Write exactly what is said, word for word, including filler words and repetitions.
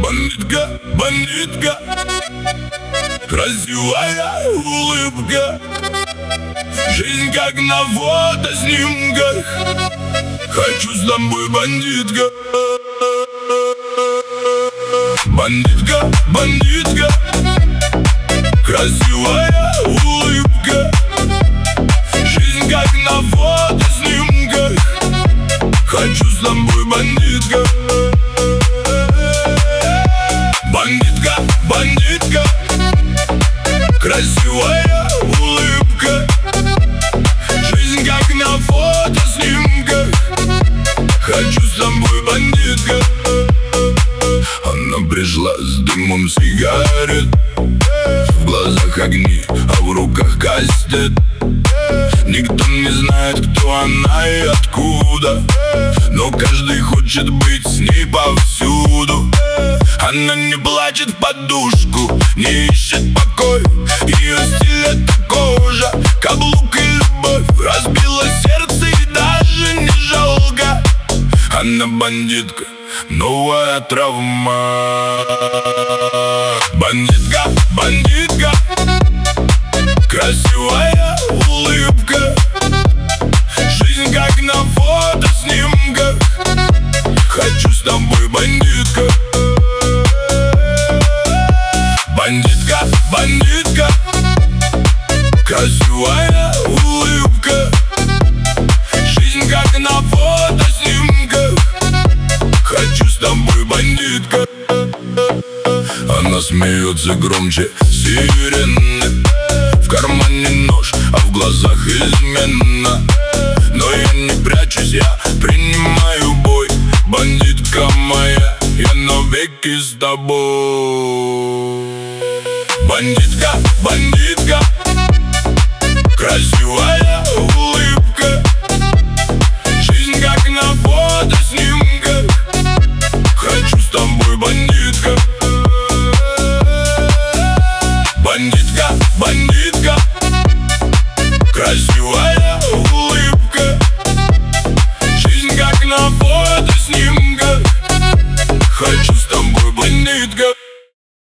Бандитка, бандитка, красивая улыбка, жизнь как на фотоснимках. Хочу с тобой, бандитка. Бандитка, бандитка, красивая улыбка, жизнь как на фотоснимках. Хочу с тобой, бандитка. Бандитка, бандитка, красивая улыбка, жизнь как на фотоснимках. Хочу с тобой, бандитка. Она пришла с дымом сигарет, в глазах огни, а в руках кастет. Никто не знает, кто она и откуда, но каждый хочет быть с ней повсюду. Она не плачет в подушку, не ищет покой. Ее стиль — это кожа, каблук и любовь. Разбила сердце и даже не жалко. Она бандитка, новая травма. Бандитка, бандитка, красивая улыбка, жизнь как на фотоснимках. Хочу с тобой, бандитка. Бандитка, бандитка, красивая улыбка, жизнь как на фотоснимках. Хочу с тобой, бандитка. Она смеется громче сирены, в кармане нож, а в глазах измена. Но я не прячусь, я принимаю бой. Бандитка моя, я навеки с тобой. Бандитка, бандитка,